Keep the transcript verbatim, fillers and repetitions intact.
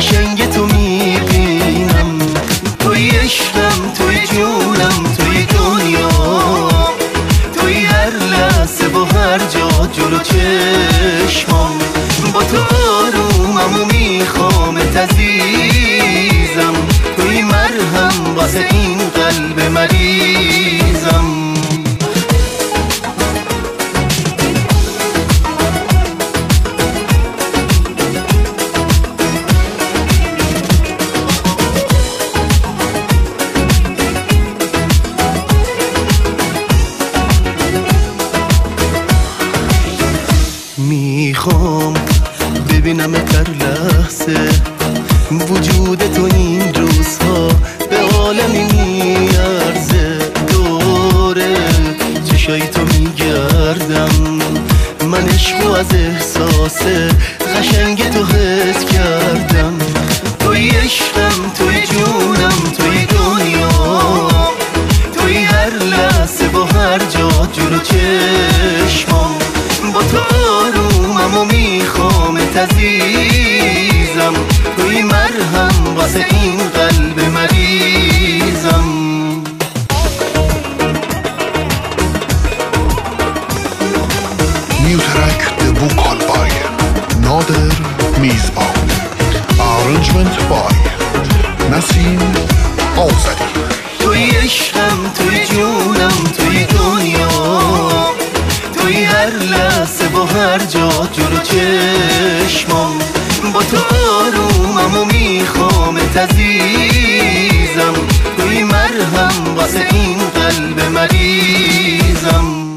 قشنگ تو میبینم. توی عشقم، توی جونم، توی دنیا، توی هر لحظه و هر جا جلو چشمام. با تو آرومم و میخوامت عزیزم، توی مرهم واسه این قلب مریضم. میخوام ببینم در لحظه وجود تو این روزها به عالمی میارزه. دوره چشای تو میگردم، من عشقو از احساس قشنگ تو حس کردم. توی عشقم، توی جونم، توی دنیا، توی هر لحظه و هر جا جلو چشمام. با تو آرومم و میخوامت عزیزم، توی مرهم واسه این قلب مریضم. New track debut call by Nader Mizbah. Arrangement by Nasim Awzadi. توی عشقم، توی جونم، توی دنیا، توی هر لحظه و هر جا جلو چشمام. با تو آرومم و میخوامت عزیزم، توی مرهم واسه این قلب مریضم.